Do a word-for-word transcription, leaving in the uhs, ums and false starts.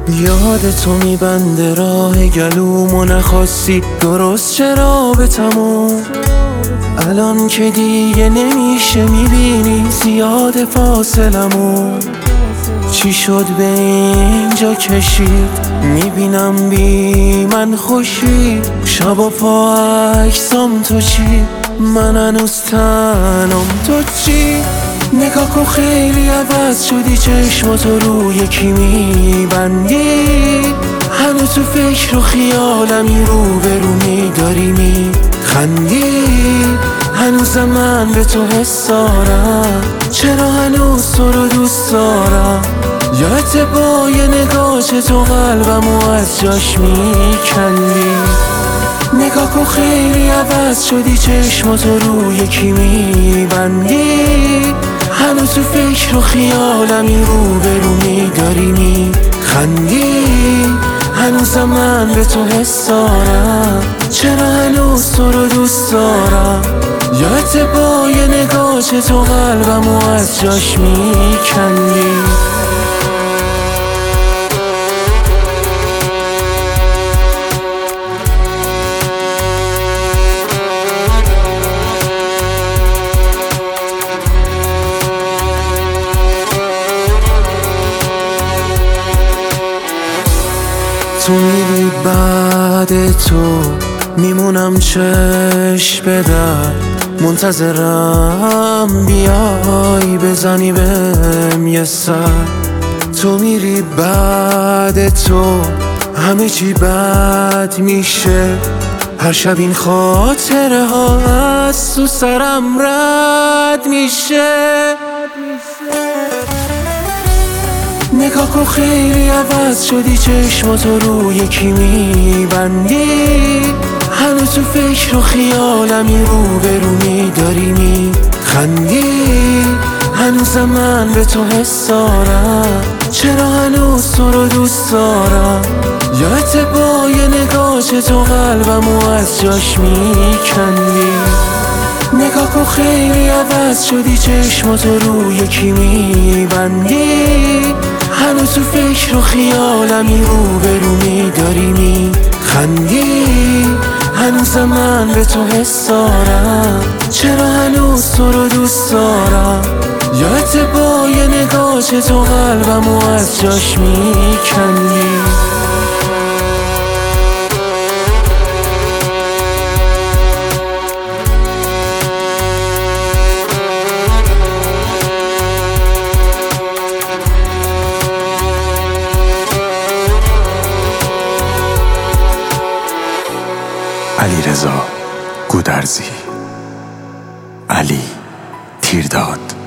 یاد تو میبنده راه گلومو، نخواستی درست چرا به تموم. الان که دیگه نمیشه میبینی زیاد فاصلمون. چی شد به اینجا کشید؟ میبینم بی من خوشی، شب و پا عکسام تو چی؟ من هنوز تنم تو چی؟ نگاه کن خیلی عوض شدی، چشماتو رو یکی میبندی. هنوز تو فکر و خیالمی، رو به رو میداری میخندی. هنوزم من به تو حس دارم، چرا هنوز تو رو دوست دارم. یادت با یه نگاهت تو قلبمو از جاش میکندی. نگاه کن خیلی عوض شدی، چشماتو رو یکی میبندی. هنوز تو فکر و خیالمی، رو به رو میداری میخندی. هنوزم من به تو حس دارم، چرا هنوز تو رو دوست دارم. یادت با یه نگاهت تو قلبمو از جاش میکندی. تو میری بعد تو میمونم چشم به در، منتظرم بیای بزنی بهم یه سر. تو میری بعد تو همه چی بد میشه، هر شب این خاطره ها از تو سرم رد میشه. نگاه کن خیلی عوض شدی، چشماتو رو یکی میبندی. هنوز تو فکر و خیالمی، رو به رو میداری میخندی. هنوزم من به تو حس دارم، چرا هنوز تو رو دوست دارم. یادت با یه نگاهت تو قلبمو از جاش میکندی. نگاه کن خیلی عوض شدی، چشماتو رو یکی میبندی. هنوز تو فکر و خیالمی، رو به رو میداری میخندی. هنوزم من به تو حس دارم، چرا هنوز تو رو دوست دارم. یادت با یه نگاهت تو قلبمو از جاش میکندی. علیرضا گودرزی. علی تیرداد.